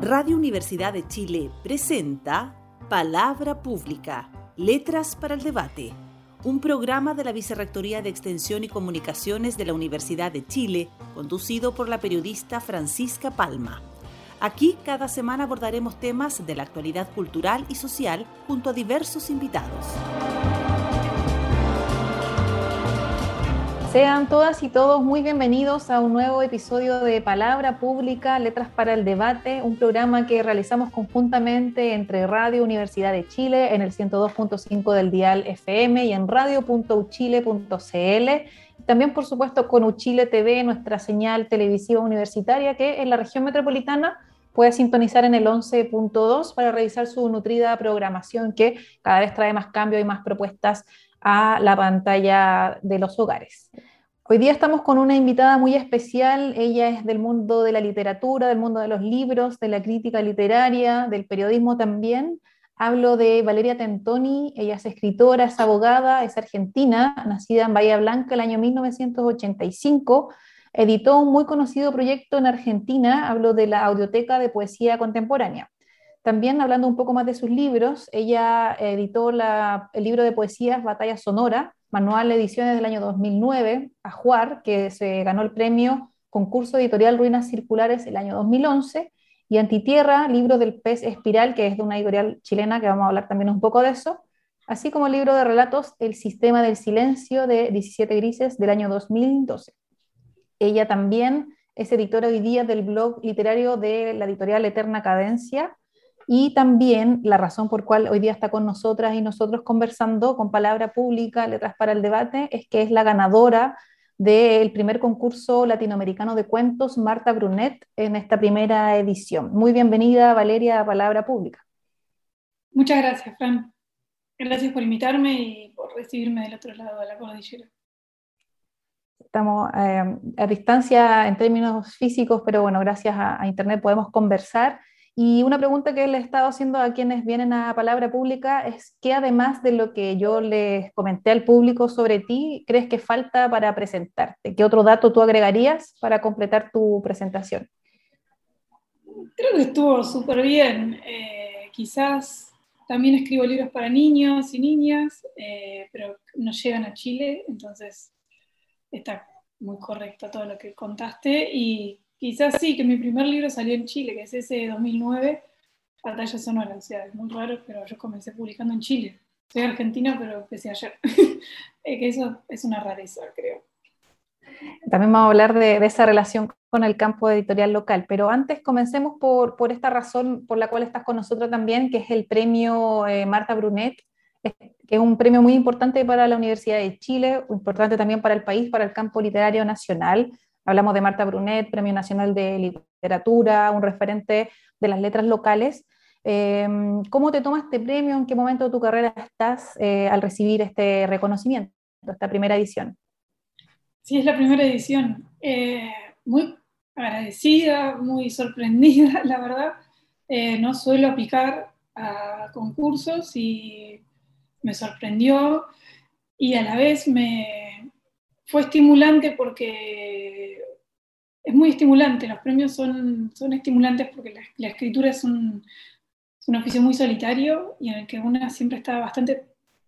Radio Universidad de Chile presenta Palabra Pública, Letras para el Debate, un programa de la Vicerrectoría de Extensión y Comunicaciones de la Universidad de Chile, conducido por la periodista Francisca Palma. Aquí cada semana abordaremos temas de la actualidad cultural y social junto a diversos invitados. Sean todas y todos muy bienvenidos a un nuevo episodio de Palabra Pública, Letras para el Debate, un programa que realizamos conjuntamente entre Radio Universidad de Chile en el 102.5 del dial FM y en radio.uchile.cl. También, por supuesto, con Uchile TV, nuestra señal televisiva universitaria, que en la región metropolitana puede sintonizar en el 11.2 para revisar su nutrida programación, que cada vez trae más cambios y más propuestas a la pantalla de los hogares. Hoy día estamos con una invitada muy especial. Ella es del mundo de la literatura, del mundo de los libros, de la crítica literaria, del periodismo también. Hablo de Valeria Tentoni. Ella es escritora, es abogada, es argentina, nacida en Bahía Blanca el año 1985. Editó un muy conocido proyecto en Argentina. Hablo de la Audioteca de Poesía Contemporánea. También, hablando un poco más de sus libros, ella editó el libro de poesías Batalla Sonora, Manual de Ediciones del año 2009, Ajuar, que se ganó el premio Concurso Editorial Ruinas Circulares el año 2011, y Antitierra, libro del pez espiral, que es de una editorial chilena, que vamos a hablar también un poco de eso, así como el libro de relatos El Sistema del Silencio, de 17 Grises, del año 2012. Ella también es editora hoy día del blog literario de la editorial Eterna Cadencia, y también la razón por cual hoy día está con nosotras y nosotros conversando con Palabra Pública, Letras para el Debate, es que es la ganadora del primer concurso latinoamericano de cuentos, Marta Brunet, en esta primera edición. Muy bienvenida, Valeria, a Palabra Pública. Muchas gracias, Fran. Gracias por invitarme y por recibirme del otro lado de la cordillera. Estamos a distancia en términos físicos, pero bueno, gracias a Internet podemos conversar. Y una pregunta que le he estado haciendo a quienes vienen a Palabra Pública es ¿qué, además de lo que yo les comenté al público sobre ti, crees que falta para presentarte? ¿Qué otro dato tú agregarías para completar tu presentación? Creo que estuvo súper bien. Quizás también escribo libros para niños y niñas, pero no llegan a Chile, entonces está muy correcto todo lo que contaste. Y quizás sí, que mi primer libro salió en Chile, que es ese de 2009, Batalla Sonora. O sea, es muy raro, pero yo comencé publicando en Chile. Soy argentina, pero empecé ayer. Que eso es una rareza, creo. También vamos a hablar de esa relación con el campo editorial local, pero antes comencemos por esta razón por la cual estás con nosotros también, que es el premio Marta Brunet, que es un premio muy importante para la Universidad de Chile, importante también para el país, para el campo literario nacional. Hablamos de Marta Brunet, Premio Nacional de Literatura, un referente de las letras locales. ¿Cómo te tomas este premio? ¿En qué momento de tu carrera estás al recibir este reconocimiento, esta primera edición? Sí, es la primera edición. Muy agradecida, muy sorprendida, la verdad. No suelo aplicar a concursos y me sorprendió, y a la vez me fue estimulante porque es muy estimulante. Los premios son estimulantes porque la escritura es un oficio muy solitario y en el que una siempre está bastante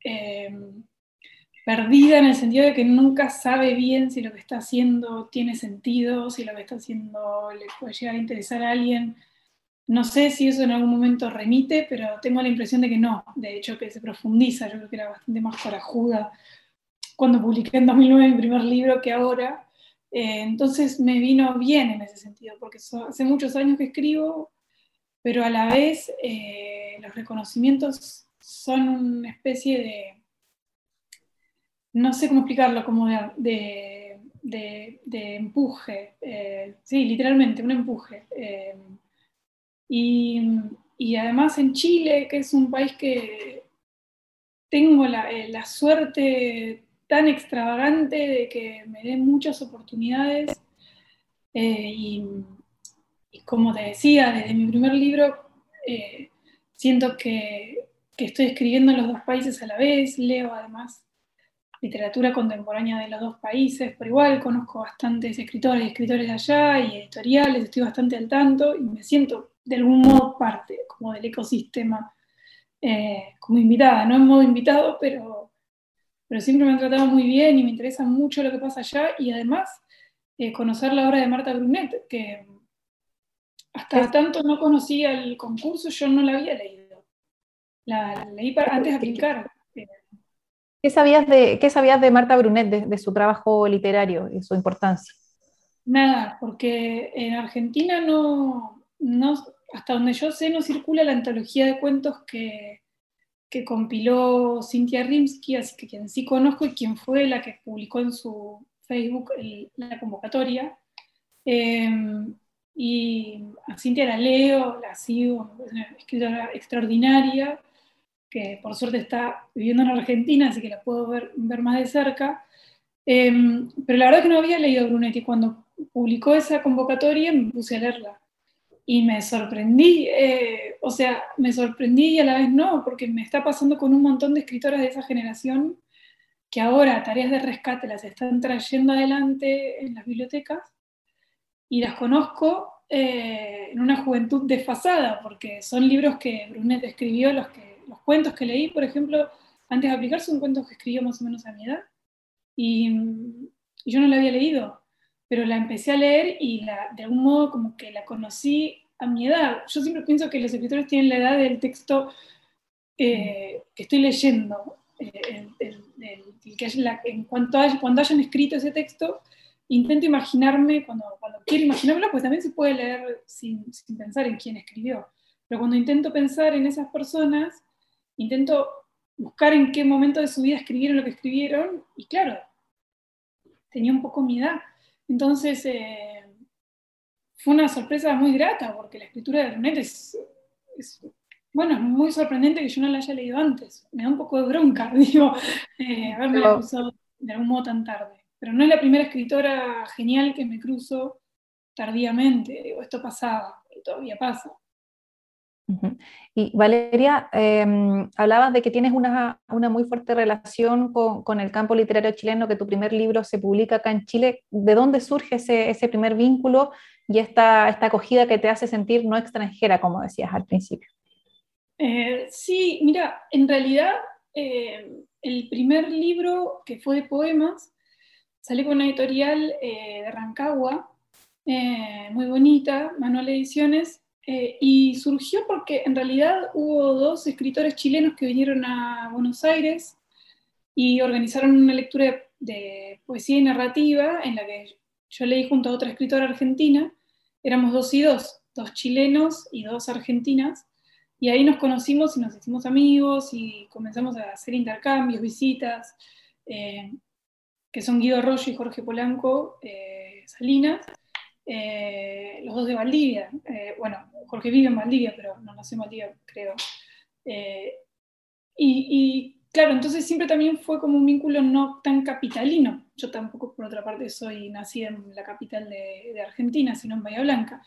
perdida, en el sentido de que nunca sabe bien si lo que está haciendo tiene sentido, si lo que está haciendo le puede llegar a interesar a alguien. No sé si eso en algún momento remite, pero tengo la impresión de que no, de hecho que se profundiza. Yo creo que era bastante más corajuda cuando publiqué en 2009 mi primer libro que ahora. Entonces me vino bien en ese sentido, porque hace muchos años que escribo, pero a la vez los reconocimientos son una especie de, no sé cómo explicarlo, como de empuje, sí, literalmente, un empuje. Y además en Chile, que es un país que tengo la suerte tan extravagante de que me den muchas oportunidades, y como te decía, desde mi primer libro siento que estoy escribiendo en los dos países a la vez. Leo además literatura contemporánea de los dos países, pero igual conozco bastantes escritores y escritores de allá y editoriales, estoy bastante al tanto y me siento de algún modo parte como del ecosistema, como invitada, no en modo invitado, pero siempre me han tratado muy bien y me interesa mucho lo que pasa allá, y además conocer la obra de Marta Brunet, que hasta tanto no conocía el concurso, yo no la había leído. La leí antes de aplicar. Qué sabías de Marta Brunet, de su trabajo literario y su importancia? Nada, porque en Argentina hasta donde yo sé, no circula la antología de cuentos que compiló Cynthia Rimsky, así que quien sí conozco y quien fue la que publicó en su Facebook la convocatoria. Y a Cynthia la leo, la sigo, es una escritora extraordinaria, que por suerte está viviendo en Argentina, así que la puedo ver más de cerca. Pero la verdad que no había leído Brunetti. Cuando publicó esa convocatoria me puse a leerla y me sorprendí, o sea, me sorprendí y a la vez no, porque me está pasando con un montón de escritoras de esa generación que ahora tareas de rescate las están trayendo adelante en las bibliotecas, y las conozco en una juventud desfasada, porque son libros que Brunet escribió, los cuentos que leí, por ejemplo, antes de aplicar, son cuentos que escribió más o menos a mi edad, y yo no la había leído, pero la empecé a leer y de algún modo como que la conocí a mi edad. Yo siempre pienso que los escritores tienen la edad del texto que estoy leyendo, cuando hayan escrito ese texto, intento imaginarme, cuando quiero imaginármelo, pues también se puede leer sin pensar en quién escribió, pero cuando intento pensar en esas personas, intento buscar en qué momento de su vida escribieron lo que escribieron, y claro, tenía un poco mi edad. Entonces, fue una sorpresa muy grata, porque la escritura de Brunet bueno, es muy sorprendente que yo no la haya leído antes. Me da un poco de bronca, digo, haberme la cruzado de algún modo tan tarde. Pero no es la primera escritora genial que me cruzo tardíamente. Digo, esto pasaba, y todavía pasa. Y Valeria, hablabas de que tienes una muy fuerte relación con el campo literario chileno, que tu primer libro se publica acá en Chile. ¿De dónde surge ese primer vínculo y esta acogida que te hace sentir no extranjera, como decías al principio? Sí, mira, en realidad el primer libro, que fue de poemas, salió con una editorial de Rancagua, muy bonita, Manual Ediciones, y surgió porque en realidad hubo dos escritores chilenos que vinieron a Buenos Aires y organizaron una lectura de poesía y narrativa en la que yo leí junto a otra escritora argentina. Éramos dos chilenos y dos argentinas, y ahí nos conocimos y nos hicimos amigos y comenzamos a hacer intercambios, visitas, que son Guido Arroyo y Jorge Polanco Salinas, los dos de Valdivia. Bueno, Jorge vive en Valdivia, pero no nació en Valdivia, creo. Y claro, entonces siempre también fue como un vínculo no tan capitalino. Yo tampoco, por otra parte, soy nacida en la capital de Argentina, sino en Bahía Blanca.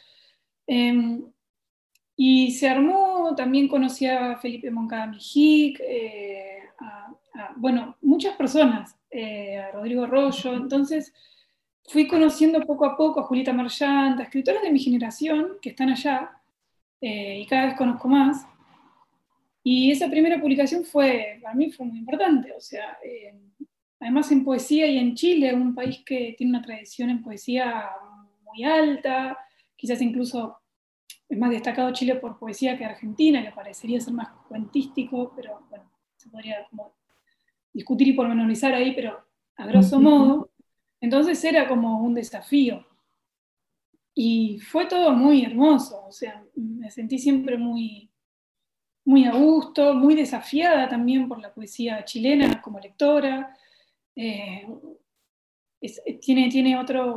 Y se armó, también conocí a Felipe Moncada Mijic, bueno, muchas personas, a Rodrigo Arroyo. Entonces fui conociendo poco a poco a Julieta Marchant, a escritores de mi generación que están allá, y cada vez conozco más. Y esa primera publicación para mí fue muy importante, o sea, además en poesía y en Chile, un país que tiene una tradición en poesía muy alta, quizás incluso es más destacado Chile por poesía que Argentina, que parecería ser más cuentístico, pero bueno, se podría como discutir y pormenorizar ahí, pero a grosso modo. Entonces era como un desafío. Y fue todo muy hermoso, o sea, me sentí siempre muy, muy a gusto, muy desafiada también por la poesía chilena como lectora. Tiene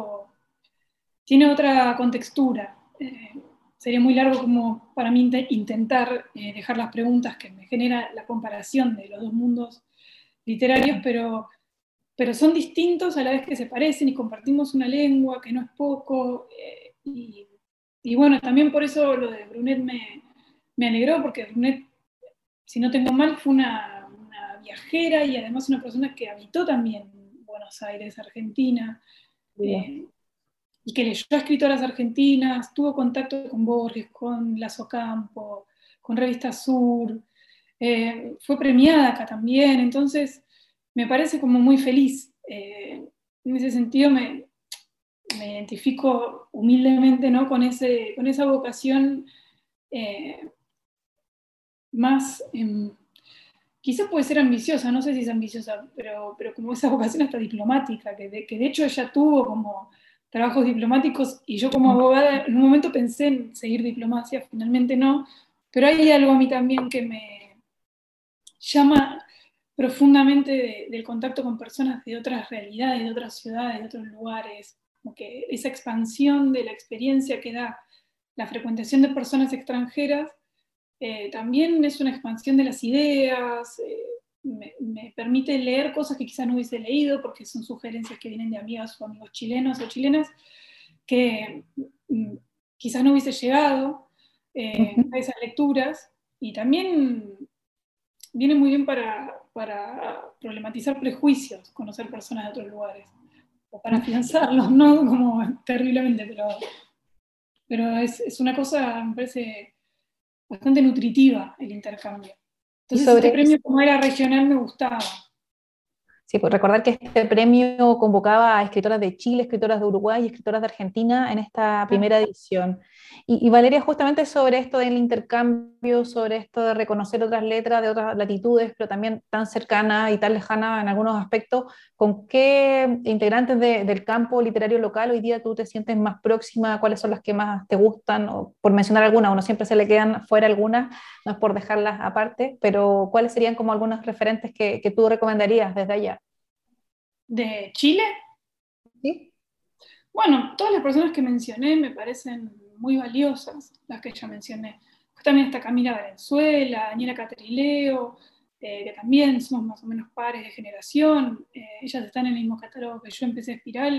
otra contextura. Sería muy largo como para mí intentar dejar las preguntas que me genera la comparación de los dos mundos literarios, pero son distintos a la vez que se parecen y compartimos una lengua, que no es poco. Y bueno, también por eso lo de Brunet me alegró, porque Brunet, si no tengo mal, fue una viajera y además una persona que habitó también Buenos Aires, Argentina. y que leyó a escritoras argentinas, tuvo contacto con Borges, con Lazo Campo, con Revista Sur, fue premiada acá también, entonces me parece como muy feliz. En ese sentido me identifico humildemente, ¿no? con esa vocación más, quizás puede ser ambiciosa, no sé si es ambiciosa, pero como esa vocación hasta diplomática, que de hecho ella tuvo como trabajos diplomáticos y yo como abogada en un momento pensé en seguir diplomacia, finalmente no, pero hay algo a mí también que me llama profundamente del contacto con personas de otras realidades, de otras ciudades, de otros lugares, como que esa expansión de la experiencia que da la frecuentación de personas extranjeras también es una expansión de las ideas, me permite leer cosas que quizás no hubiese leído porque son sugerencias que vienen de amigas o amigos chilenos o chilenas que quizás no hubiese llegado a esas lecturas, y también viene muy bien para problematizar prejuicios, conocer personas de otros lugares, o para afianzarlos, no como terriblemente, pero es una cosa, me parece, bastante nutritiva el intercambio. Y Entonces este sobre premio, como era regional, me gustaba. Sí, pues recordar que este premio convocaba a escritoras de Chile, escritoras de Uruguay y escritoras de Argentina en esta primera edición. Y Valeria, justamente sobre esto del intercambio, sobre esto de reconocer otras letras de otras latitudes, pero también tan cercana y tan lejana en algunos aspectos, ¿con qué integrantes del campo literario local hoy día tú te sientes más próxima? ¿Cuáles son las que más te gustan? O, por mencionar algunas, uno siempre se le quedan fuera algunas, no es por dejarlas aparte, pero ¿cuáles serían como algunos referentes que tú recomendarías desde allá? ¿De Chile? ¿Sí? Bueno, todas las personas que mencioné me parecen muy valiosas, las que ya mencioné. Pues también está Camila Valenzuela, Daniela Catrileo, que también somos más o menos pares de generación. Ellas están en el mismo catálogo que yo, empecé Espiral,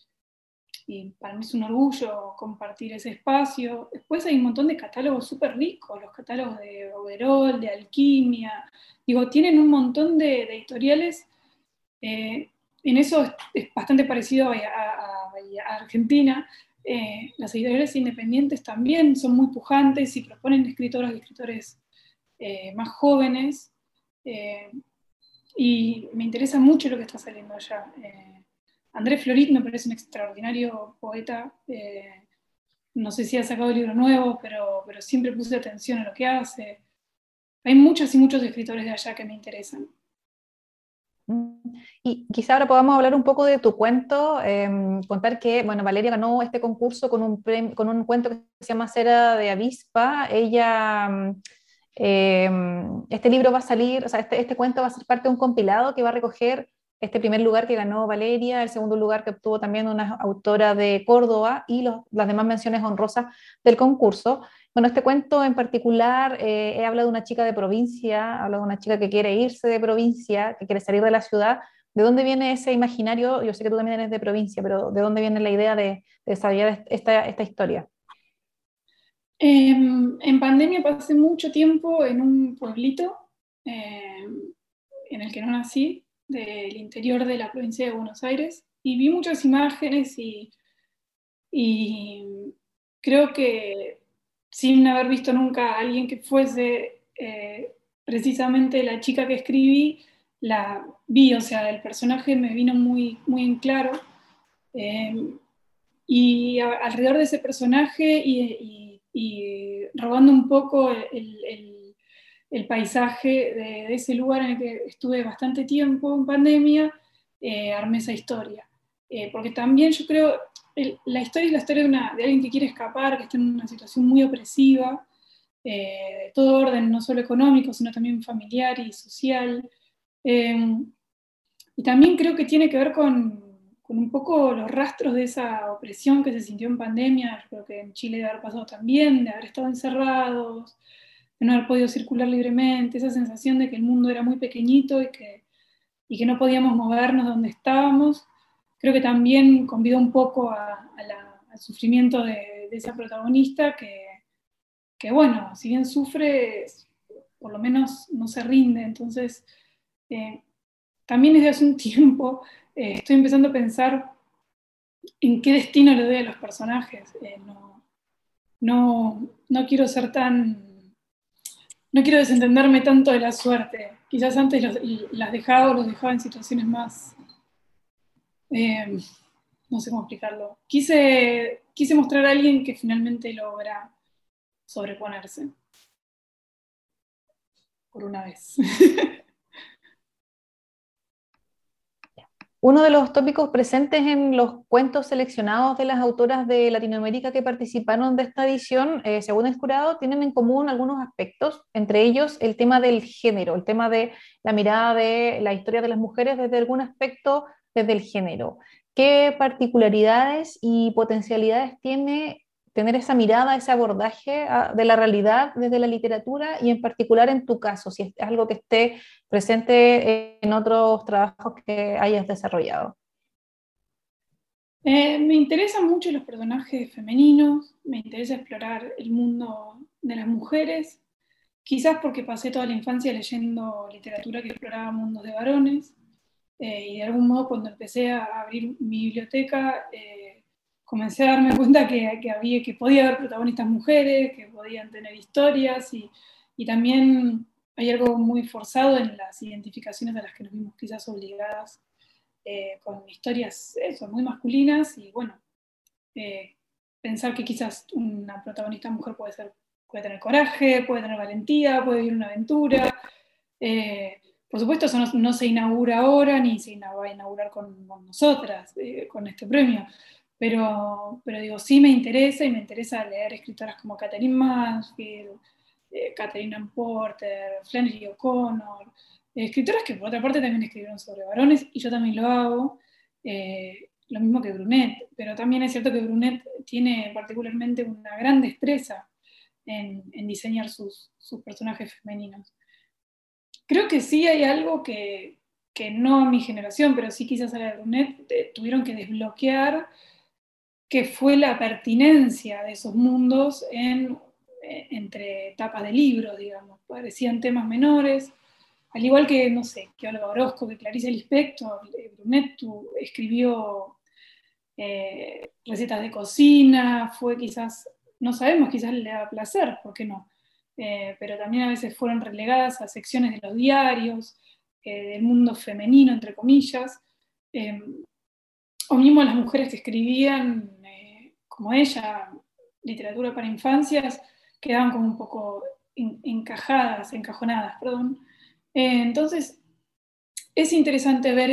y para mí es un orgullo compartir ese espacio. Después hay un montón de catálogos súper ricos, los catálogos de Overol, de Alquimia. Digo, tienen un montón de editoriales. En eso es bastante parecido a Argentina. Las editoriales independientes también son muy pujantes y proponen escritoras y escritores más jóvenes. Eh, y me interesa mucho lo que está saliendo allá. Andrés Florit me parece un extraordinario poeta. No sé si ha sacado libro nuevo, pero siempre puse atención a lo que hace. Hay muchas y muchos escritores de allá que me interesan. Y quizá ahora podamos hablar un poco de tu cuento, contar que, bueno, Valeria ganó este concurso con con un cuento que se llama Cera de Avispa. Ella, este libro va a salir, o sea, este cuento va a ser parte de un compilado que va a recoger este primer lugar que ganó Valeria, el segundo lugar que obtuvo también una autora de Córdoba y las demás menciones honrosas del concurso. Bueno, este cuento en particular habla de una chica de provincia, habla de una chica que quiere irse de provincia, que quiere salir de la ciudad. ¿De dónde viene ese imaginario? Yo sé que tú también eres de provincia, pero ¿de dónde viene la idea de desarrollar esta historia? En pandemia pasé mucho tiempo en un pueblito en el que no nací, del interior de la provincia de Buenos Aires, y vi muchas imágenes y creo que sin haber visto nunca a alguien que fuese precisamente la chica que escribí, la vi, o sea, el personaje me vino muy, muy en claro. Eh, y alrededor de ese personaje y robando un poco el paisaje de ese lugar en el que estuve bastante tiempo en pandemia, armé esa historia. Porque también yo creo, la historia es la historia de alguien que quiere escapar, que está en una situación muy opresiva, de todo orden, no solo económico, sino también familiar y social. Y también creo que tiene que ver con un poco los rastros de esa opresión que se sintió en pandemia. Yo creo que en Chile debe haber pasado también, de haber estado encerrados, de no haber podido circular libremente, esa sensación de que el mundo era muy pequeñito y que no podíamos movernos de donde estábamos. Creo que también convidó un poco al sufrimiento de esa protagonista que, bueno, si bien sufre, por lo menos no se rinde. Entonces, también desde hace un tiempo estoy empezando a pensar en qué destino le doy a los personajes. No quiero ser tan, no quiero desentenderme tanto de la suerte. Quizás antes los dejaba en situaciones más, eh, no sé cómo explicarlo. Quise mostrar a alguien que finalmente logra sobreponerse, por una vez. Uno de los tópicos presentes en los cuentos seleccionados de las autoras de Latinoamérica que participaron de esta edición, según el jurado, tienen en común algunos aspectos, entre ellos el tema del género, el tema de la mirada de la historia de las mujeres desde algún aspecto desde el género. ¿Qué particularidades y potencialidades tiene tener esa mirada, ese abordaje de la realidad desde la literatura y en particular en tu caso, si es algo que esté presente en otros trabajos que hayas desarrollado? Me interesan mucho los personajes femeninos, me interesa explorar el mundo de las mujeres, quizás porque pasé toda la infancia leyendo literatura que exploraba mundos de varones, y de algún modo cuando empecé a abrir mi biblioteca, comencé a darme cuenta que podía haber protagonistas mujeres, que podían tener historias, y también hay algo muy forzado en las identificaciones a las que nos vimos quizás obligadas, con historias eso, muy masculinas, y bueno, eh, pensar que quizás una protagonista mujer puede tener coraje, puede tener valentía, puede vivir una aventura. Por supuesto, eso no se inaugura ahora, ni va a inaugurar con nosotras, con este premio. Pero digo, sí me interesa, y me interesa leer escritoras como Katherine Mansfield, Catherine Ann Porter, Flannery O'Connor, escritoras que por otra parte también escribieron sobre varones, y yo también lo hago, lo mismo que Brunet, pero también es cierto que Brunet tiene particularmente una gran destreza en diseñar sus personajes femeninos. Creo que sí hay algo que no a mi generación, pero sí quizás a la de Brunet, tuvieron que desbloquear, que fue la pertinencia de esos mundos entre tapas de libros, digamos. Parecían temas menores, al igual que, no sé, que Olga Orozco, que Clarice Lispector, Brunet escribió recetas de cocina, fue quizás, no sabemos, quizás le da placer, ¿por qué no? Pero también a veces fueron relegadas a secciones de los diarios, del mundo femenino, entre comillas, eh, o mismo las mujeres que escribían, como ella, literatura para infancias, quedaban como un poco encajonadas, perdón. Entonces, es interesante ver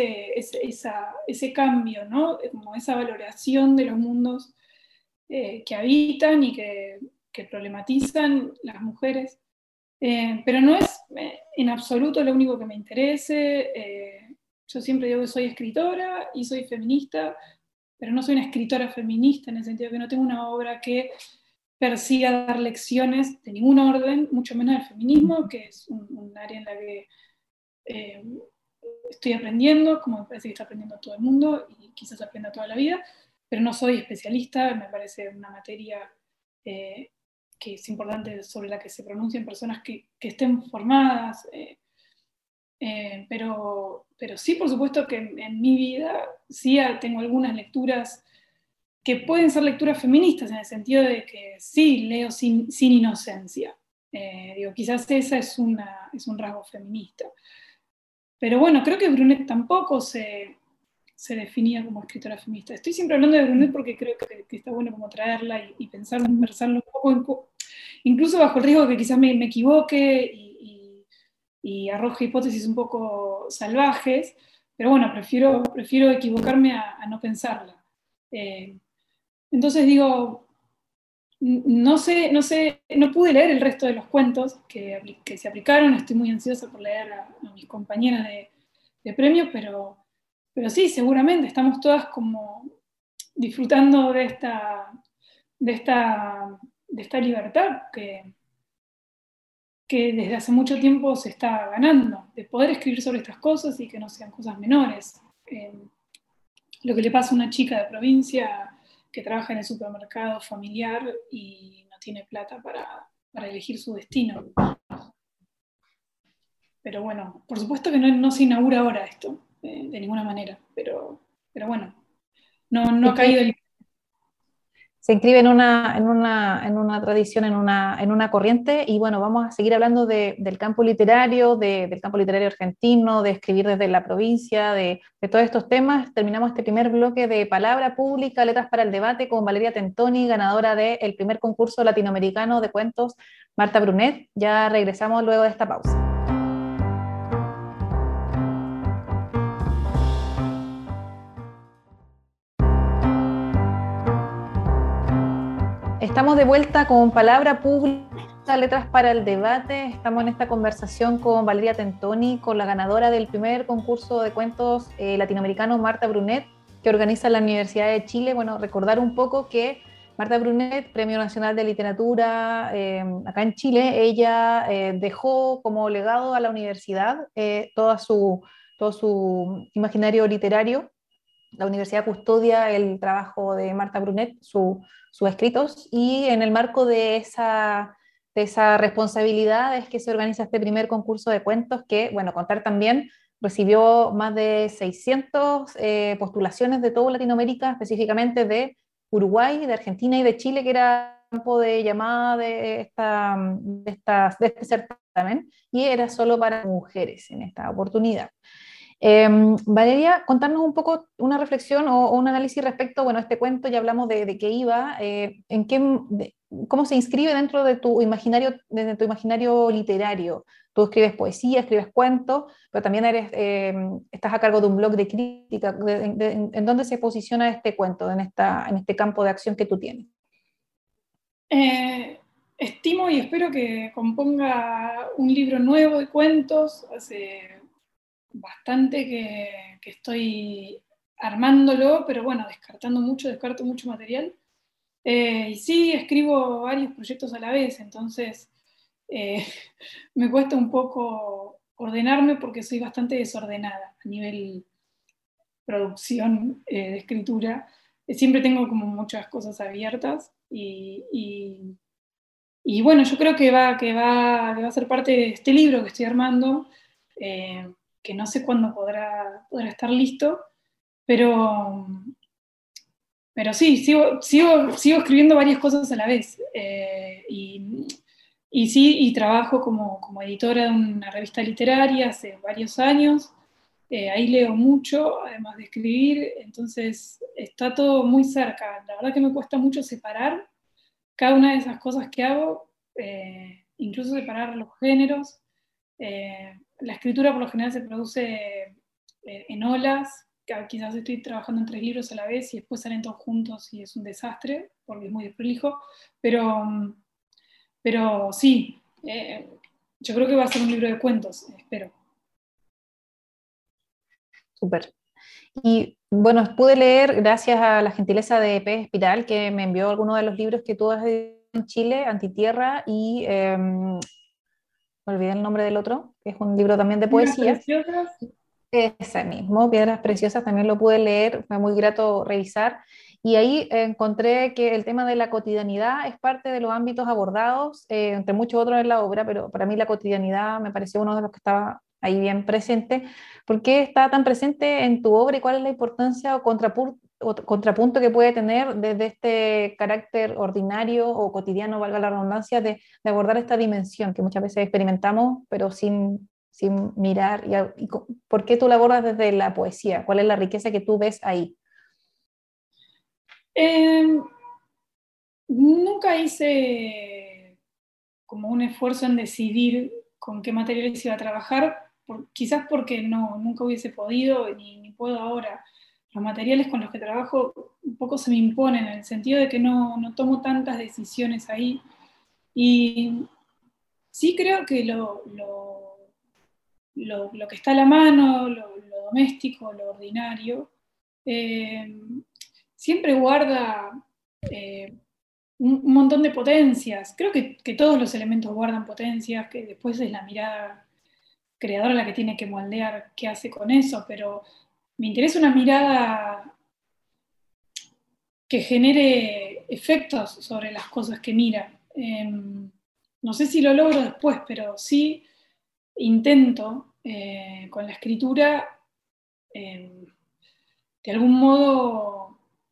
ese cambio, ¿no? Como esa valoración de los mundos que habitan y que problematizan las mujeres. Pero no es en absoluto lo único que me interese. Yo siempre digo que soy escritora y soy feminista, pero no soy una escritora feminista en el sentido que no tengo una obra que persiga dar lecciones de ningún orden, mucho menos del feminismo, que es un área en la que eh, estoy aprendiendo, como me parece que está aprendiendo todo el mundo y quizás aprenda toda la vida, pero no soy especialista, me parece una materia que es importante, sobre la que se pronuncien personas que estén formadas, pero sí, por supuesto que en mi vida sí tengo algunas lecturas que pueden ser lecturas feministas, en el sentido de que sí leo sin inocencia. Digo, quizás esa es un rasgo feminista. Pero bueno, creo que Brunet tampoco se definía como escritora feminista. Estoy siempre hablando de Brunet porque creo que está bueno como traerla y pensarlo, conversarlo un poco, incluso bajo el riesgo de que quizás me equivoque y arroje hipótesis un poco salvajes, pero bueno, prefiero equivocarme a no pensarla. Entonces digo, no pude leer el resto de los cuentos que se aplicaron, estoy muy ansiosa por leer a mis compañeras de premio, pero sí, seguramente estamos todas como disfrutando de esta, de esta libertad que desde hace mucho tiempo se está ganando, de poder escribir sobre estas cosas y que no sean cosas menores. Lo que le pasa a una chica de provincia que trabaja en el supermercado familiar y no tiene plata para elegir su destino. Pero bueno, por supuesto que no se inaugura ahora esto, de ninguna manera, pero bueno, no Se ha caído inscribe, el... se inscribe en una tradición, en una corriente, y bueno, vamos a seguir hablando del campo literario, del campo literario argentino, de escribir desde la provincia, de todos estos temas. Terminamos este primer bloque de Palabra Pública, Letras para el Debate, con Valeria Tentoni, ganadora del primer concurso latinoamericano de cuentos Marta Brunet. Ya regresamos luego de esta pausa. Estamos de vuelta con Palabra Pública, Letras para el Debate. Estamos en esta conversación con Valeria Tentoni, con la ganadora del primer concurso de cuentos latinoamericano, Marta Brunet, que organiza la Universidad de Chile. Bueno, recordar un poco que Marta Brunet, Premio Nacional de Literatura acá en Chile, ella dejó como legado a la universidad todo su imaginario literario. La universidad custodia el trabajo de Marta Brunet, sus escritos, y en el marco de esa responsabilidad es que se organiza este primer concurso de cuentos que, bueno, contar también, recibió más de 600 postulaciones de toda Latinoamérica, específicamente de Uruguay, de Argentina y de Chile, que era el campo de llamada de este certamen, y era solo para mujeres en esta oportunidad. Valeria, contarnos un poco una reflexión o un análisis respecto, bueno, a este cuento. Ya hablamos de qué iba, cómo se inscribe dentro de tu imaginario literario. Tú escribes poesía, escribes cuentos, pero también estás a cargo de un blog de crítica. ¿En dónde se posiciona este cuento, en este campo de acción que tú tienes? Estimo y espero que componga un libro nuevo de cuentos. Hace bastante que estoy armándolo, pero bueno, descarto mucho material. Y sí, escribo varios proyectos a la vez, entonces eh, me cuesta un poco ordenarme porque soy bastante desordenada a nivel producción de escritura. Siempre tengo como muchas cosas abiertas y bueno, yo creo que va a ser parte de este libro que estoy armando, que no sé cuándo podrá estar listo, pero, pero sí, sigo escribiendo varias cosas a la vez. Y sí, y trabajo como editora de una revista literaria hace varios años. Ahí leo mucho, además de escribir, entonces está todo muy cerca. La verdad que me cuesta mucho separar cada una de esas cosas que hago, incluso separar los géneros. La escritura por lo general se produce en olas, quizás estoy trabajando en 3 libros a la vez y después salen todos juntos y es un desastre, porque es muy desprolijo, pero sí, yo creo que va a ser un libro de cuentos, espero. Súper. Y bueno, pude leer, gracias a la gentileza de Pez Espiral, que me envió algunos de los libros que tú has editado en Chile, Antitierra y me olvidé el nombre del otro, que es un libro también de Vidas poesía. preciosas. Ese mismo, Piedras Preciosas, también lo pude leer, fue muy grato revisar. Y ahí encontré que el tema de la cotidianidad es parte de los ámbitos abordados, entre muchos otros en la obra, pero para mí la cotidianidad me pareció uno de los que estaba ahí bien presente. ¿Por qué está tan presente en tu obra y cuál es la importancia o contrapunto que puede tener desde este carácter ordinario o cotidiano, valga la redundancia, de abordar esta dimensión que muchas veces experimentamos, pero sin mirar? ¿Por qué tú la abordas desde la poesía? ¿Cuál es la riqueza que tú ves ahí? Eh, Nunca hice como un esfuerzo en decidir con qué materiales iba a trabajar, quizás porque nunca hubiese podido ni puedo ahora. Los materiales con los que trabajo un poco se me imponen, en el sentido de que no tomo tantas decisiones ahí. Y sí creo que lo que está a la mano, lo doméstico, lo ordinario, eh, siempre guarda un montón de potencias. Creo que todos los elementos guardan potencias, que después es la mirada creadora la que tiene que moldear qué hace con eso, pero me interesa una mirada que genere efectos sobre las cosas que mira. No sé si lo logro después, pero sí intento con la escritura, de algún modo,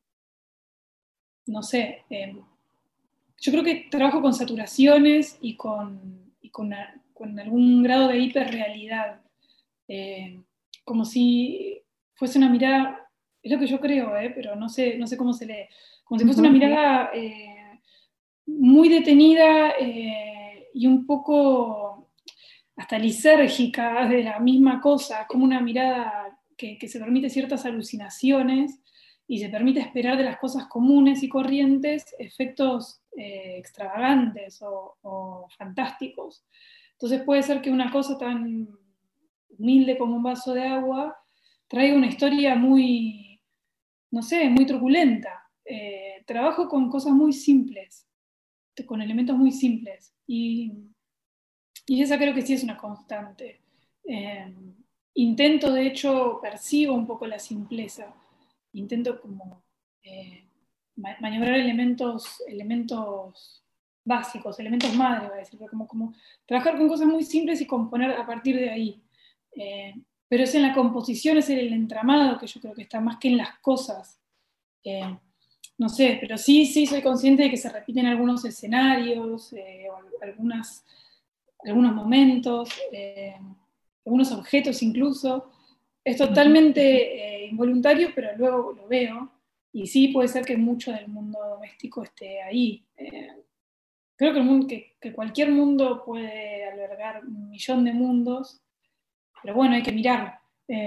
no sé, yo creo que trabajo con saturaciones y con algún grado de hiperrealidad, como si fuese una mirada, es lo que yo creo, pero no sé cómo se lee, como si fuese una Ujú. mirada muy detenida y un poco hasta lisérgica de la misma cosa, como una mirada que se permite ciertas alucinaciones y se permite esperar de las cosas comunes y corrientes efectos extravagantes o fantásticos. Entonces puede ser que una cosa tan humilde como un vaso de agua traiga una historia muy, no sé, muy truculenta. Trabajo con cosas muy simples, con elementos muy simples. Y esa creo que sí es una constante. Eh, Intento, de hecho, percibo un poco la simpleza. Intento como maniobrar elementos básicos, elementos madre, voy a decir, pero como trabajar con cosas muy simples y componer a partir de ahí. Eh, pero es en la composición, es en el entramado que yo creo que está más que en las cosas. Eh, no sé, pero sí soy consciente de que se repiten algunos escenarios, o algunos momentos, algunos objetos incluso. Es totalmente involuntario, pero luego lo veo. Y sí, puede ser que mucho del mundo doméstico esté ahí. Creo que cualquier mundo puede albergar un millón de mundos, pero bueno, hay que mirar.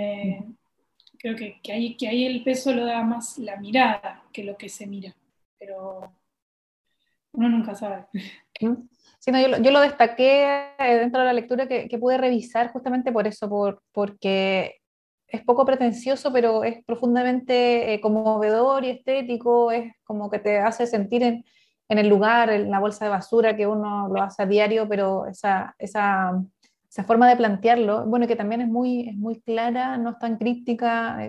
Creo que ahí el peso lo da más la mirada que lo que se mira, pero uno nunca sabe. Ujú. Sí, no, yo lo destaqué dentro de la lectura que pude revisar justamente por eso, porque es poco pretencioso, pero es profundamente conmovedor y estético, es como que te hace sentir en el lugar, en la bolsa de basura, que uno lo hace a diario, pero esa forma de plantearlo, bueno, que también es muy clara, no es tan críptica,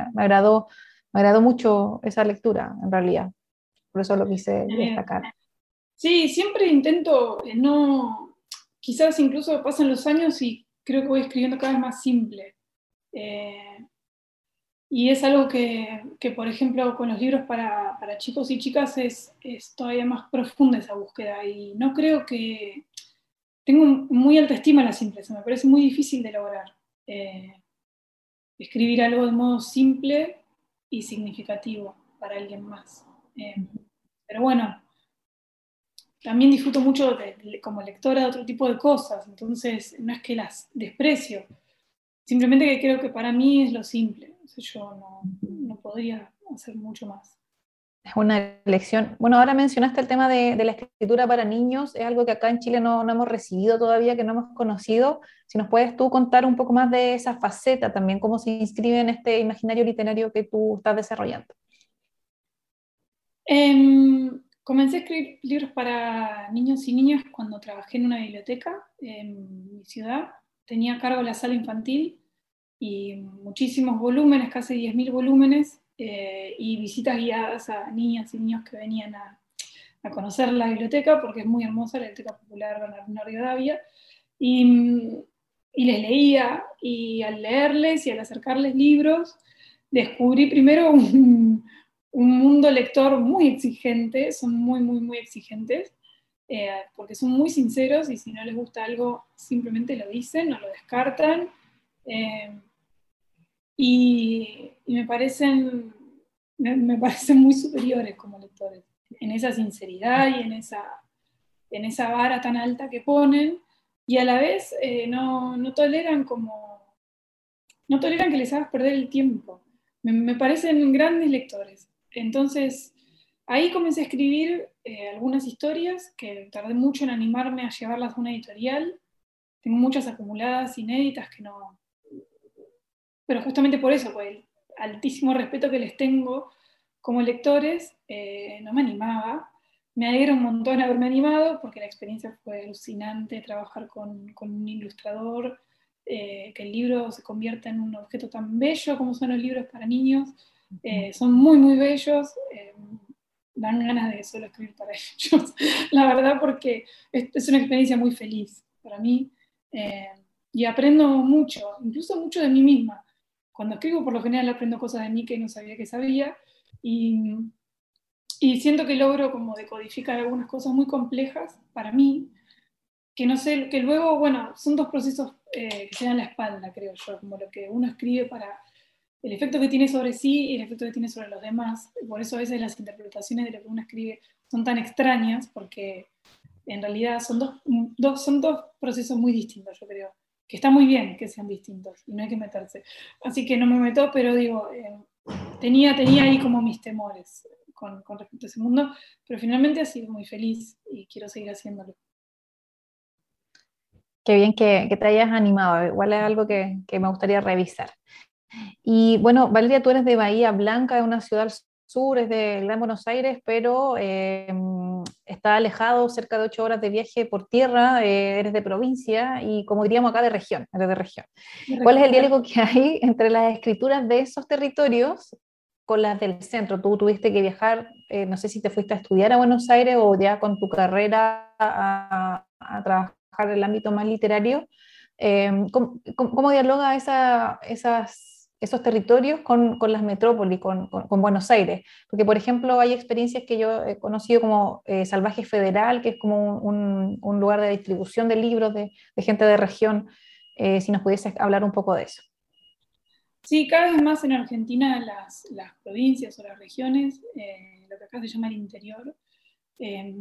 me agradó mucho esa lectura, en realidad, por eso lo quise destacar. Sí, siempre intento no, quizás incluso pasan los años y creo que voy escribiendo cada vez más simple. Eh, y es algo que, por ejemplo, con los libros para chicos y chicas es todavía más profunda esa búsqueda. Y no creo que... Tengo muy alta estima a la simpleza, me parece muy difícil de lograr. Escribir algo de modo simple y significativo para alguien más. Pero bueno, también disfruto mucho como lectora de otro tipo de cosas, entonces no es que las desprecio, simplemente que creo que para mí es lo simple, o sea, yo no podría hacer mucho más. Es una elección. Bueno, ahora mencionaste el tema de la escritura para niños, es algo que acá en Chile no hemos recibido todavía, que no hemos conocido. Si nos puedes tú contar un poco más de esa faceta también, cómo se inscribe en este imaginario literario que tú estás desarrollando. Comencé a escribir libros para niños y niñas cuando trabajé en una biblioteca en mi ciudad. Tenía a cargo la sala infantil y muchísimos volúmenes, casi 10.000 volúmenes, y visitas guiadas a niñas y niños que venían a conocer la biblioteca, porque es muy hermosa la Biblioteca Popular Bernardino Rivadavia, y, y les leía, y al leerles y al acercarles libros, descubrí primero un mundo lector muy exigente, son muy exigentes, porque son muy sinceros y si no les gusta algo simplemente lo dicen, no lo descartan. eh, y me parecen muy superiores como lectores, en esa sinceridad y en esa vara tan alta que ponen, y a la vez no toleran que les hagas perder el tiempo. Me parecen grandes lectores. Entonces, ahí comencé a escribir algunas historias que tardé mucho en animarme a llevarlas a una editorial. Tengo muchas acumuladas, inéditas, que no, pero justamente por eso, por el altísimo respeto que les tengo como lectores, no me animaba. Me alegra un montón haberme animado porque la experiencia fue alucinante, trabajar con un ilustrador, que el libro se convierta en un objeto tan bello como son los libros para niños. Son muy bellos, dan ganas de solo escribir para ellos, la verdad, porque es una experiencia muy feliz para mí, eh, y aprendo mucho, incluso mucho de mí misma. Cuando escribo, por lo general aprendo cosas de mí que no sabía que sabía, y, y siento que logro como decodificar algunas cosas muy complejas para mí, que no sé, que luego, bueno, son dos procesos que se dan la espalda, creo yo, como lo que uno escribe para el efecto que tiene sobre sí y el efecto que tiene sobre los demás. Por eso a veces las interpretaciones de lo que uno escribe son tan extrañas, porque en realidad son son dos procesos muy distintos, yo creo, que está muy bien que sean distintos y no hay que meterse. Así que no me meto, pero digo, tenía ahí como mis temores con respecto a ese mundo, pero finalmente he sido muy feliz y quiero seguir haciéndolo. Qué bien que te hayas animado, igual es algo que me gustaría revisar. Y bueno, Valeria, tú eres de Bahía Blanca, de una ciudad al sur, es de Gran Buenos Aires, pero está alejado, cerca de 8 horas de viaje por tierra, eres de provincia y como diríamos acá de región, eres de región. ¿Cuál es el diálogo que hay entre las escrituras de esos territorios con las del centro? Tú tuviste que viajar, no sé si te fuiste a estudiar a Buenos Aires o ya con tu carrera a trabajar en el ámbito más literario. ¿Cómo dialoga esos territorios con las metrópolis, con Buenos Aires? Porque, por ejemplo, hay experiencias que yo he conocido como Salvaje Federal, que es como un lugar de distribución de libros de gente de región. Si nos pudieses hablar un poco de eso. Sí, cada vez más en Argentina las provincias o las regiones, lo que acá se llama el interior, eh,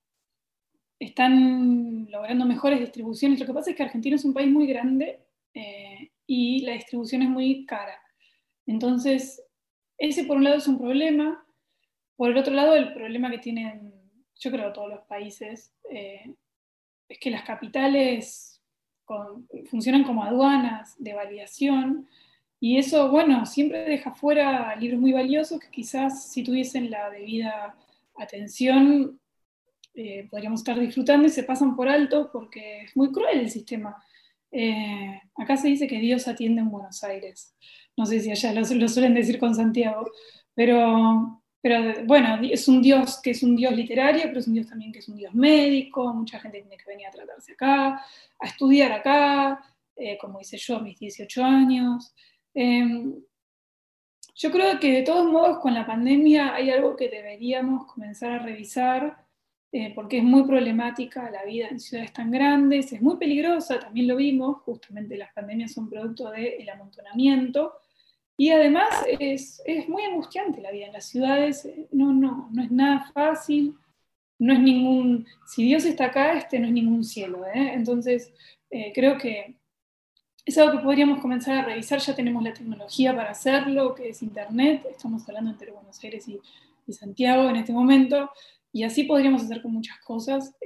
están logrando mejores distribuciones. Lo que pasa es que Argentina es un país muy grande y la distribución es muy cara. Entonces, ese por un lado es un problema. Por el otro lado, el problema que tienen, yo creo, todos los países, es que las capitales funcionan como aduanas de validación y eso, bueno, siempre deja fuera libros muy valiosos que quizás si tuviesen la debida atención podríamos estar disfrutando y se pasan por alto porque es muy cruel el sistema. Acá se dice que Dios atiende en Buenos Aires. No sé si allá lo suelen decir con Santiago, pero bueno, es un Dios que es un Dios literario, pero es un Dios también que es un Dios médico. Mucha gente tiene que venir a tratarse acá, a estudiar acá, como hice yo a mis 18 años. Eh, yo creo que de todos modos con la pandemia hay algo que deberíamos comenzar a revisar, porque es muy problemática la vida en ciudades tan grandes, es muy peligrosa, también lo vimos, justamente las pandemias son producto del amontonamiento, y además es muy angustiante la vida en las ciudades, no es nada fácil, no es ningún, si Dios está acá, este no es ningún cielo, ¿eh? Entonces creo que es algo que podríamos comenzar a revisar, ya tenemos la tecnología para hacerlo, que es Internet, estamos hablando entre Buenos Aires y Santiago en este momento, y así podríamos hacer con muchas cosas.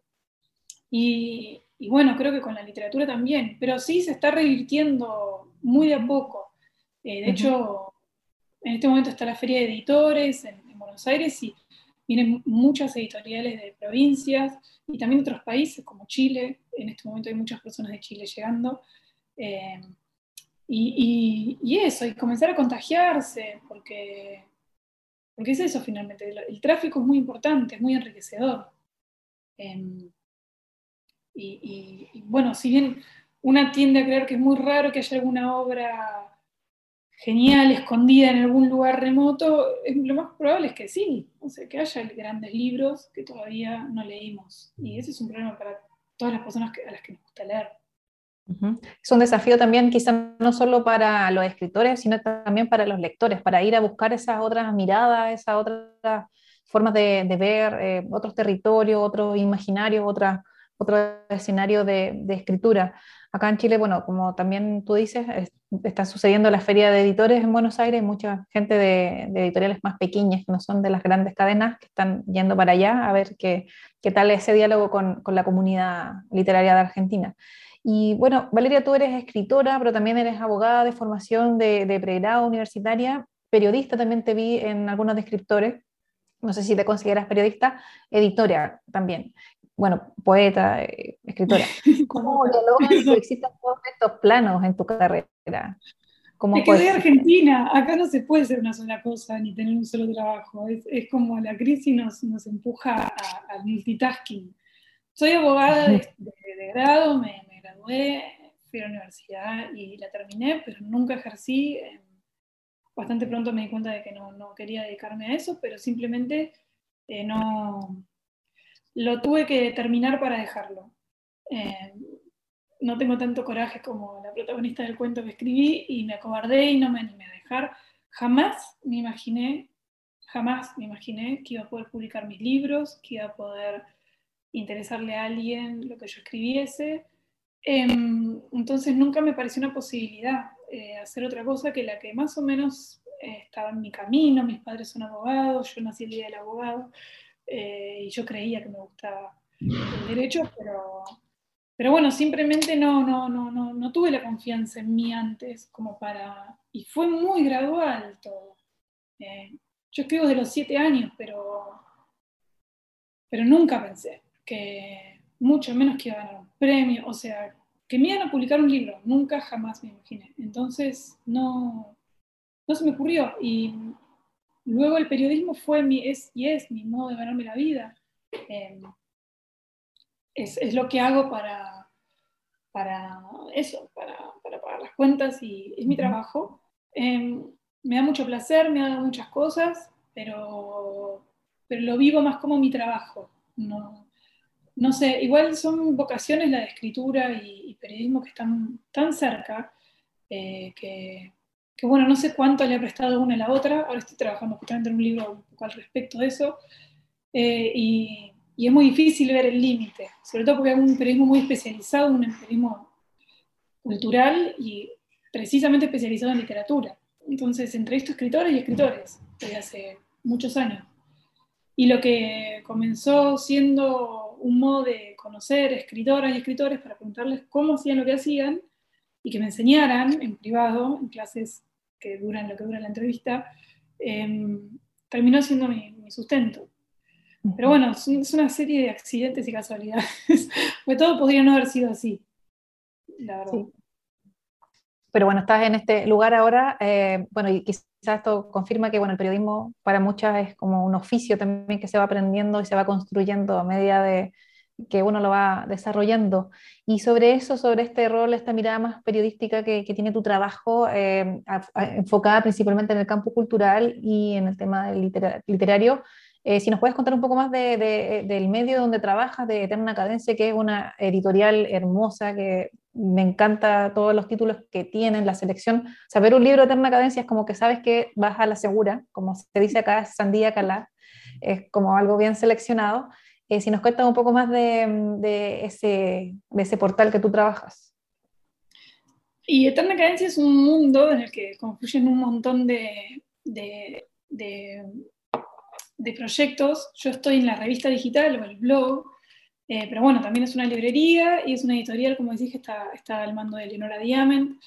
Y bueno, creo que con la literatura también, pero sí se está revirtiendo muy de a poco. De Ujú. hecho, en este momento está la Feria de Editores en Buenos Aires y vienen muchas editoriales de provincias y también de otros países como Chile. En este momento hay muchas personas de Chile llegando. Eh, y eso, y comenzar a contagiarse, porque es eso finalmente. El tráfico es muy importante, es muy enriquecedor. Eh, y bueno, si bien una tiende a creer que es muy raro que haya alguna obra genial, escondida en algún lugar remoto, lo más probable es que sí, o sea, que haya grandes libros que todavía no leímos. Y ese es un problema para todas las personas a las que nos gusta leer. Ujú. Es un desafío también, quizás no solo para los escritores, sino también para los lectores, para ir a buscar esas otras miradas, esas otras formas de ver otros territorios, otros imaginarios, otro escenario de escritura. Acá en Chile, bueno, como también tú dices, está sucediendo la Feria de Editores en Buenos Aires, mucha gente de editoriales más pequeñas, que no son de las grandes cadenas, que están yendo para allá a ver qué tal ese diálogo con la comunidad literaria de Argentina. Y bueno, Valeria, tú eres escritora, pero también eres abogada de formación de pregrado universitaria, periodista también te vi en algunos descriptores, no sé si te consideras periodista, editora también, bueno, poeta, escritora. ¿Cómo dialogan y coexisten todos estos planos en tu carrera? Es ¿Cómo que soy coexisten? argentina, acá no se puede ser una sola cosa ni tener un solo trabajo. Es como la crisis nos empuja al multitasking. Soy abogada de grado, me gradué, fui a la universidad y la terminé, pero nunca ejercí. Bastante pronto me di cuenta de que no quería dedicarme a eso, pero simplemente No, lo tuve que terminar para dejarlo. No tengo tanto coraje como la protagonista del cuento que escribí y me acobardé y no me animé a dejar. Jamás me imaginé que iba a poder publicar mis libros, que iba a poder interesarle a alguien lo que yo escribiese. Entonces nunca me pareció una posibilidad hacer otra cosa que la que más o menos estaba en mi camino. Mis padres son abogados, yo nací el día del abogado, y yo creía que me gustaba el derecho, pero bueno, simplemente no tuve la confianza en mí antes como para... Y fue muy gradual todo. Yo escribo desde los 7 años, pero nunca pensé que, mucho menos que iba a ganar un premio, o sea, que me iban a publicar un libro, nunca jamás me imaginé. Entonces no se me ocurrió. Y luego el periodismo fue es mi modo de ganarme la vida. Es lo que hago para eso, para pagar las cuentas, y es mi trabajo. Me da mucho placer, me ha dado muchas cosas, pero lo vivo más como mi trabajo. No sé, igual son vocaciones la de escritura y periodismo que están tan cerca, que bueno, no sé cuánto le he prestado una a la otra. Ahora estoy trabajando justamente en un libro un poco al respecto de eso, y es muy difícil ver el límite, sobre todo porque hay un periodismo muy especializado, un periodismo cultural y precisamente especializado en literatura. Entonces entrevisto escritores y escritores desde hace muchos años. Y lo que comenzó siendo un modo de conocer escritoras y escritores para preguntarles cómo hacían lo que hacían y que me enseñaran en privado, en clases que duran lo que dura la entrevista, terminó siendo mi sustento. Pero bueno, es una serie de accidentes y casualidades, porque todo podría no haber sido así, la verdad. Sí. Pero bueno, estás en este lugar ahora, bueno, y quizás esto confirma que bueno, el periodismo para muchas es como un oficio también que se va aprendiendo y se va construyendo a medida de que uno lo va desarrollando. Y sobre eso, sobre este rol, esta mirada más periodística que tiene tu trabajo, enfocada principalmente en el campo cultural y en el tema del literario, si nos puedes contar un poco más del medio donde trabajas, de Eterna Cadencia, que es una editorial hermosa, que me encanta todos los títulos que tienen, la selección. Saber un libro de Eterna Cadencia es como que sabes que vas a la segura, como se dice acá, es sandía calá, es como algo bien seleccionado. Si nos cuentas un poco más de ese portal que tú trabajas. Y Eterna Cadencia es un mundo en el que confluyen un montón de proyectos. Yo estoy en la revista digital o el blog, pero bueno, también es una librería y es una editorial, como decís, que está al mando de Leonora Diamant.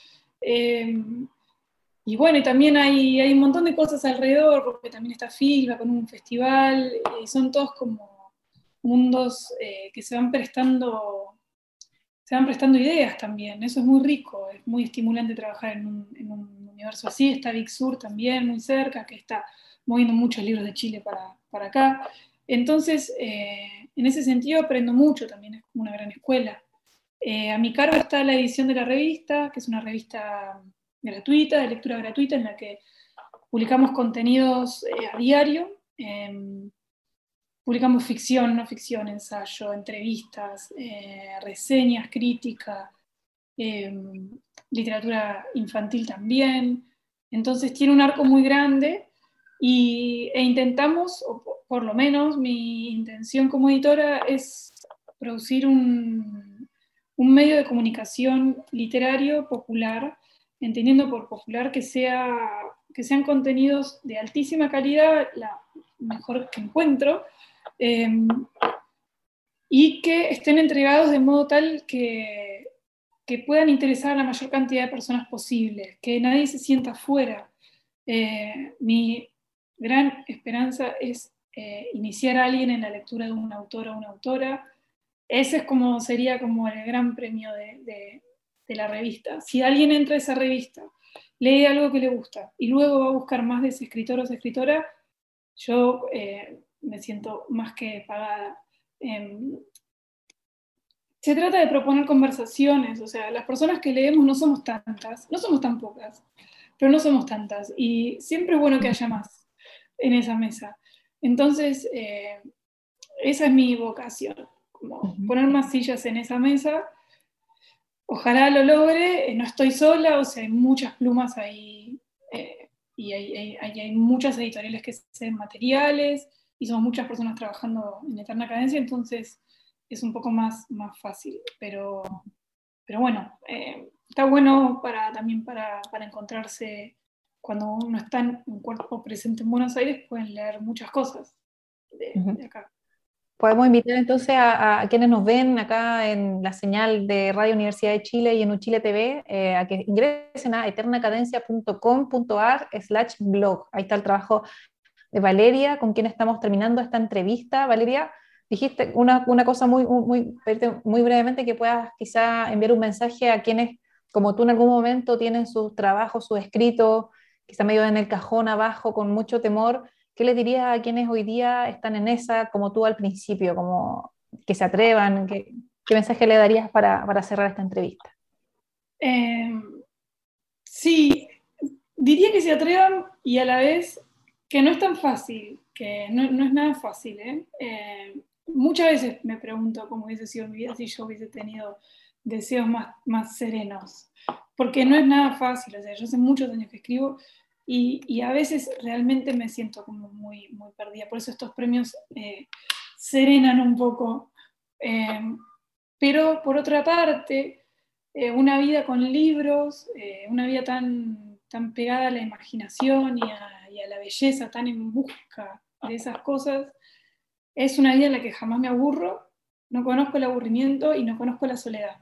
Y bueno, y también hay un montón de cosas alrededor, porque también está Filba con un festival, y son todos como mundos que se van prestando ideas también. Eso es muy rico, es muy estimulante trabajar en un universo así. Está Big Sur también, muy cerca, que está moviendo muchos libros de Chile para acá. Entonces, en ese sentido aprendo mucho, también es como una gran escuela. A mi cargo está la edición de la revista, que es una revista gratuita, de lectura gratuita, en la que publicamos contenidos a diario. Publicamos ficción, no ficción, ensayo, entrevistas, reseñas, crítica, literatura infantil también. Entonces tiene un arco muy grande e intentamos, o por lo menos mi intención como editora, es producir un medio de comunicación literario popular, entendiendo por popular que sean contenidos de altísima calidad, la mejor que encuentro, y que estén entregados de modo tal que puedan interesar a la mayor cantidad de personas posible, que nadie se sienta fuera. Mi gran esperanza es iniciar a alguien en la lectura de un autor o una autora. Ese sería como el gran premio de la revista. Si alguien entra a esa revista, lee algo que le gusta y luego va a buscar más de ese escritor o esa escritora, yo me siento más que pagada. Se trata de proponer conversaciones, o sea, las personas que leemos no somos tantas, no somos tan pocas, pero no somos tantas, y siempre es bueno que haya más en esa mesa. Entonces, esa es mi vocación, como poner más sillas en esa mesa. Ojalá lo logre, no estoy sola, o sea, hay muchas plumas ahí, y hay muchas editoriales que hacen materiales, y somos muchas personas trabajando en Eterna Cadencia, entonces es un poco más fácil, pero bueno, está bueno también para encontrarse. Cuando uno está en un cuerpo presente en Buenos Aires, pueden leer muchas cosas de acá. Podemos invitar entonces a quienes nos ven acá en la señal de Radio Universidad de Chile y en Uchile TV, a que ingresen a eternacadencia.com.ar/blog. Ahí está el trabajo de Valeria, con quien estamos terminando esta entrevista. Valeria, dijiste una cosa muy brevemente, que puedas quizá enviar un mensaje a quienes, como tú en algún momento, tienen sus trabajos, sus escritos, quizá medio en el cajón abajo, con mucho temor. ¿Qué les dirías a quienes hoy día están en esa, como tú al principio, como que se atrevan? ¿Qué mensaje le darías para cerrar esta entrevista? Sí, diría que se atrevan, y a la vez que no es tan fácil, que no es nada fácil. Muchas veces me pregunto cómo hubiese sido mi vida si yo hubiese tenido deseos más serenos, porque no es nada fácil. O sea, yo hace muchos años que escribo, y a veces realmente me siento como muy perdida. Por eso estos premios serenan un poco. Pero por otra parte, una vida con libros, una vida tan pegada a la imaginación y a la belleza, tan en busca de esas cosas, es una vida en la que jamás me aburro, no conozco el aburrimiento y no conozco la soledad.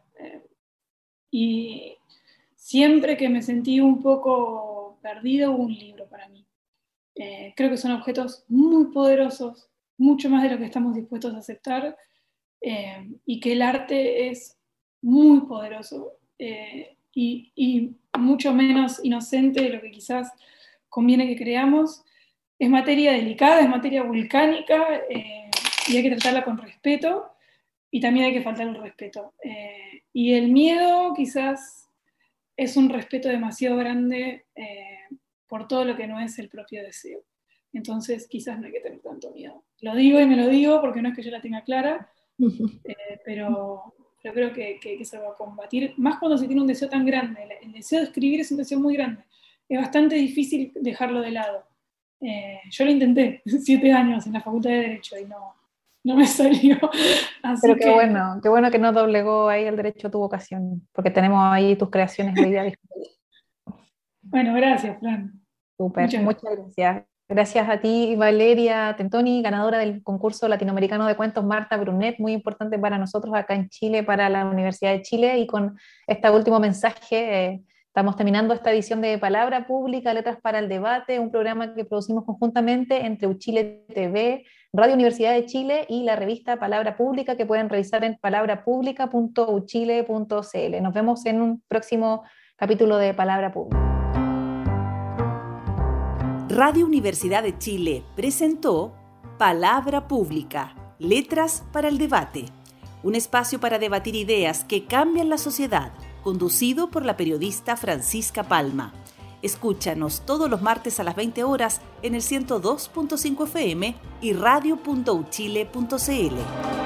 Y siempre que me sentí un poco perdida, hubo un libro para mí. Creo que son objetos muy poderosos, mucho más de lo que estamos dispuestos a aceptar, y que el arte es muy poderoso, y mucho menos inocente de lo que quizás conviene que creamos. Es materia delicada, es materia volcánica, y hay que tratarla con respeto, y también hay que faltar el respeto. Y el miedo quizás es un respeto demasiado grande por todo lo que no es el propio deseo. Entonces quizás no hay que tener tanto miedo. Lo digo y me lo digo porque no es que yo la tenga clara, pero creo que se va a combatir, más cuando se tiene un deseo tan grande. El deseo de escribir es un deseo muy grande. Es bastante difícil dejarlo de lado. Yo lo intenté 7 años en la Facultad de Derecho y no me salió. Así Pero qué bueno que no doblegó ahí el derecho a tu vocación, porque tenemos ahí tus creaciones hoy día disponibles. Bueno, gracias, Fran. Súper, muchas gracias. Gracias a ti, Valeria Tentoni, ganadora del concurso latinoamericano de cuentos Marta Brunet, muy importante para nosotros acá en Chile, para la Universidad de Chile. Y con este último mensaje, estamos terminando esta edición de Palabra Pública, Letras para el Debate, un programa que producimos conjuntamente entre Uchile TV, Radio Universidad de Chile y la revista Palabra Pública, que pueden revisar en palabrapublica.uchile.cl. Nos vemos en un próximo capítulo de Palabra Pública. Radio Universidad de Chile presentó Palabra Pública, Letras para el Debate, un espacio para debatir ideas que cambian la sociedad, conducido por la periodista Francisca Palma. Escúchanos todos los martes a las 20 horas en el 102.5 FM y radio.uchile.cl.